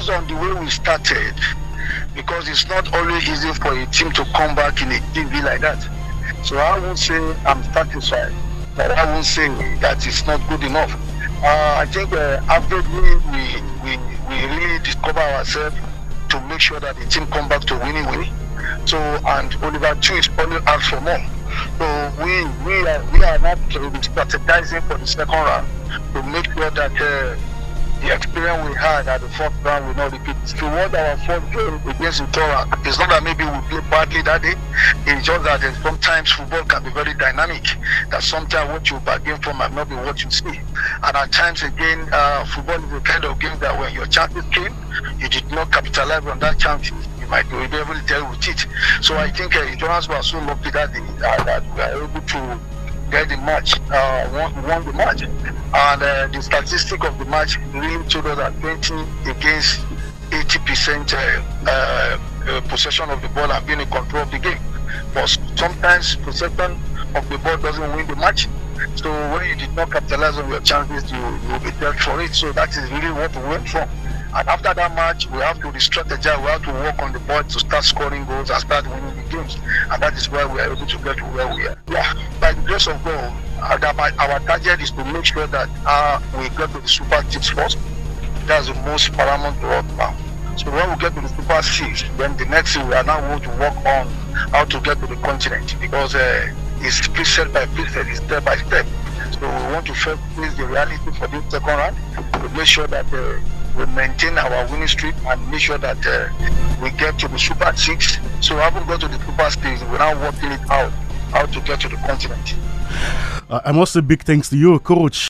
based on the way we started, because it's not always easy for a team to come back in a TV like that. So I won't say I'm satisfied, but I won't say that it's not good enough. I think averagely we really discover ourselves to make sure that the team come back to winning way. So, and Oliver Two is only out for more. So we are not strategizing for the second round to make sure that the experience we had at the fourth round will not repeat. If we won our fourth game against Utora, it's not that maybe we played badly that day. It's just that sometimes football can be very dynamic. That sometimes what you bargain for might not be what you see. And at times again, football is the kind of game that when your chances came, you did not capitalize on that chance. You might be able to deal with it. So I think Jonas was so lucky that we were able to get the match, won the match. And the statistic of the match really told us that 20 against 80% possession of the ball and being in control of the game. But sometimes possession of the ball doesn't win the match. So when you did not capitalize on your chances, you will be dealt for it. So that is really what we went from. And after that match, we have to re-strategize, we have to work on the board to start scoring goals and start winning the games. And that is why we are able to get to where we are. Yeah, by the grace of God, our target is to make sure that we get to the Super 6 first. That's the most paramount to us now. So when we get to the Super 6, then the next thing we are now going to work on how to get to the continent, because it's preset by preset, it's step by step. So we want to first face the reality for this second round to make sure that we maintain our winning streak and make sure that we get to the Super 6. So having got to the Super 6, we're now working it out, how to get to the continent. I must say big thanks to you, Coach.